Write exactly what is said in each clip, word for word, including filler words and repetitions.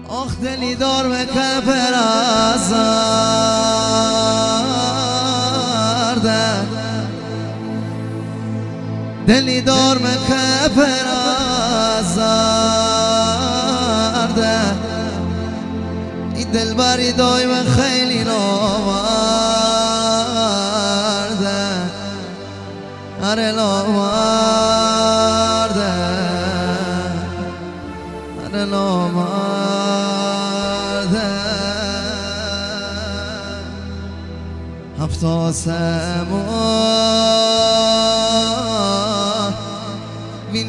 آخ دلی دار مکه پرازارده دلی دار مکه پرازارده این دل بری دایم خیلی نامرده اره نامرده اره نامرده هفت آسمان می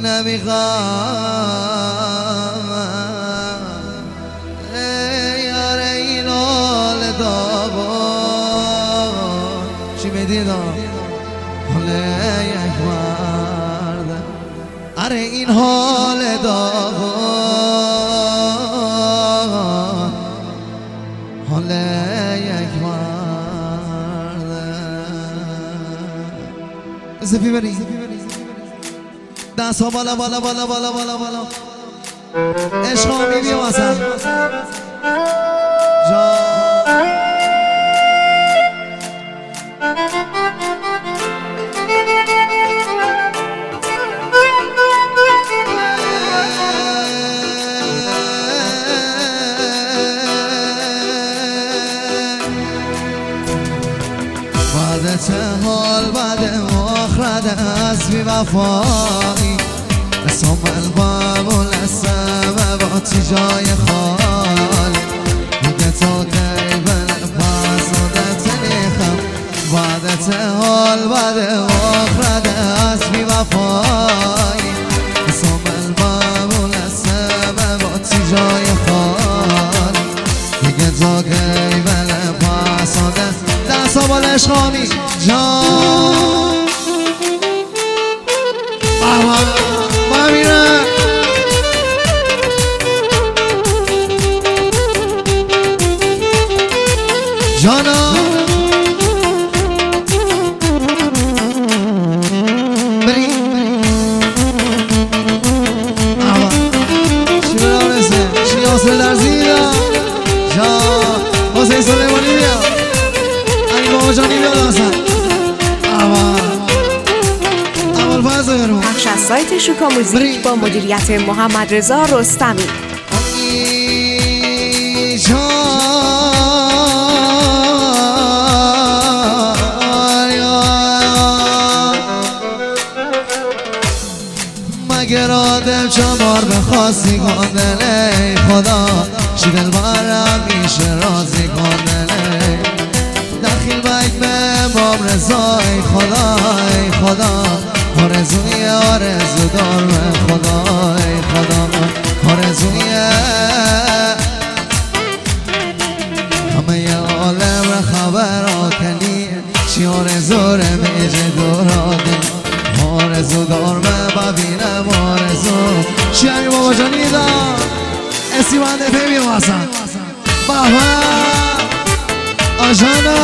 نمیخوام ای یاره این حال داغون چی میدیدم حال یک مرده اره این حال داغون حال یک مرده زفی بری دست ها بالا بالا بالا بالا بالا بالا عشق ها می بیم اصلا بعد چه حال بعد مخرد از بی وفایی رسام الباب و لسم با تی جای خال میگه تا کی بله پس آدت نیخم بعد چه حال بعد مخرد از بی وفایی رسام الباب و لسم با تی جای خال میگه تا کی بله پس آدت دستا با لشخامی جان با میره جانا بری چی برا برسه چی حاصل در زیرا جان حسین سلیمانی بیا این بابا جانی بیا لازم بخش از سایت شوکا موزیک با مدیریت محمد رضا رستمی. مگر آدم چمار بخواستی کندن ای خدا چی دل برم میشه رازی کندن دخیل بک به امام رضا ای خدا ای خدا آرزوی آرزو دار به خدا ای خدا آرزوی همه عالم خبر آکنی چی آرزو رو میجه دوراده آرزو دار من ببینم آرزو چی همی بابا جانی دا اسی بنده پیبیم واسن بابا آجانا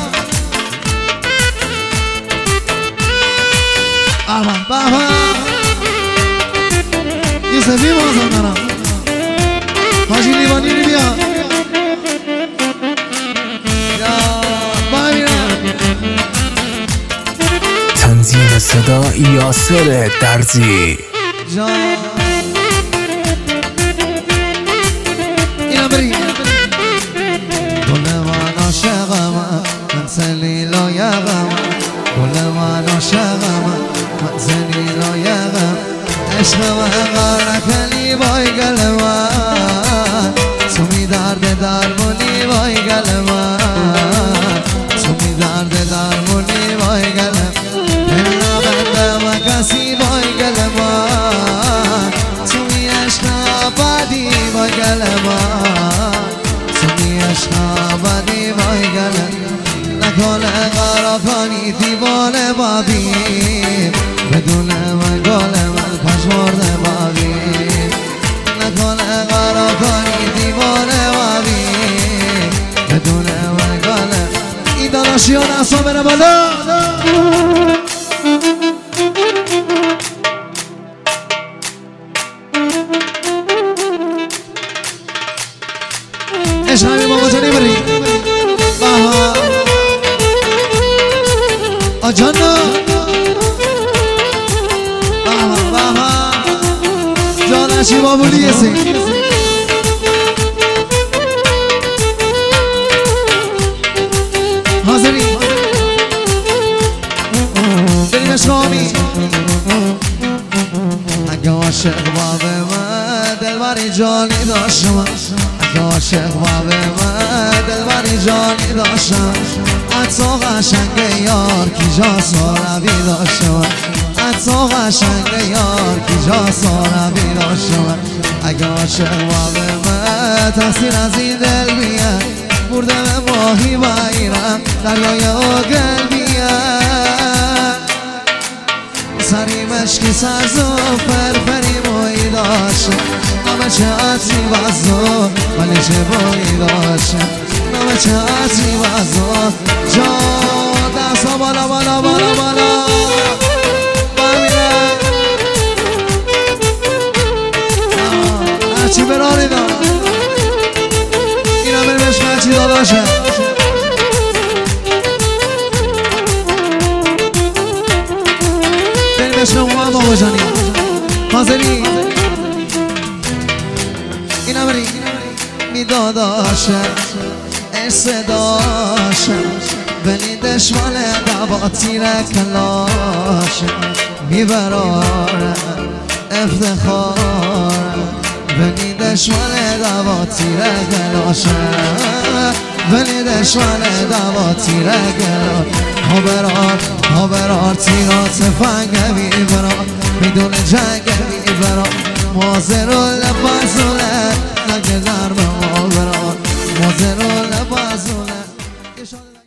بابا بابا یه سفی بازم دارم حاجی لیوانی رو بیا تنظیم صدا یاسر درزی اینم بری گل من عاشقم من سلیلا یقم گل من عاشقم من سلیلا یقم عشق من غرقلی بای گل من تو می درد درمونی بای گل من تو می درد درمونی بای گل من بنده و کسی بای گل من تو می عشق بدی بای گل من تو می عشق بدی بای گل نکنه قرار کنی دیوانه بابیم بدون من گل من پشمارده بابیم نکنه قرار کنی دیوانه بابیم بدون من گل این داناشیان اصلا بره بالا عشق همین بابا جانی بری بها آجانا بها بها جانشی بابولیه سی حاضری بریم اشرامی اگه عاشق باب من دلبری جانی داشتم اگه عاشق باب من دلبری جانی داشتم حتی قشنگ یار کی جا ساربی داشتم حتی قشنگ یار کی جا ساربی داشتم اگه عاشق باب من تحصیل از این دل بیاد برده به ماهی بایرم دریای آگل بیاد سری مشکی سرز و فرفری بایی داشتم نمه چه عطری وزا ولی چه بایی داشتم نمه چه عطری وزا جا دستا بالا بالا بالا بالا بمیره هرچی براری دار اینا بریمش هرچی داداشه عشق من بابا جانی حاضری اینا بری میداداشم استداشم بنی دشمال دبا تیر کلاشم میبرارم افتخارم بنی دشمال دبا تیر کلاشم بنی دشمال دبا تیر کلاشم ها برار ها برار تیرات فنگ میبرار بدون جنگ میبرار مازر و لبازونه نگه در ما برار مازر و لبازونه